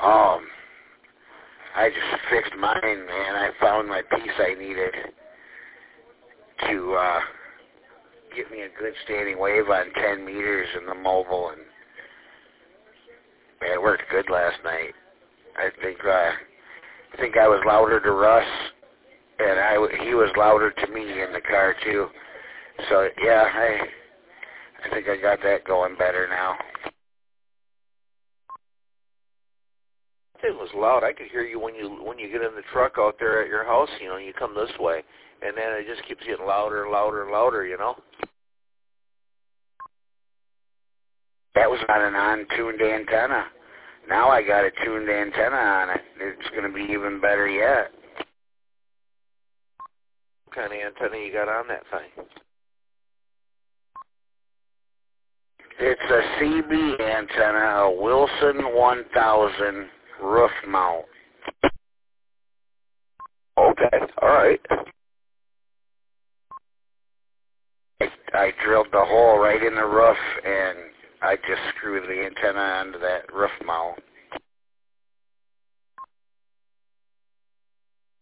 Um, I just fixed mine, man. I found my piece I needed to get me a good standing wave on 10 meters in the mobile, and man, it worked good last night. I think I was louder to Russ, and he was louder to me in the car too. So yeah, I think I got that going better now. It was loud. I could hear you when you get in the truck out there at your house. You know, you come this way, and then it just keeps getting louder and louder and louder. You know. That was on an untuned antenna. Now I got a tuned antenna on it. It's going to be even better yet. What kind of antenna you got on that thing? It's a CB antenna, a Wilson 1000 roof mount. Okay, all right. I drilled the hole right in the roof, and I just screwed the antenna onto that roof mount.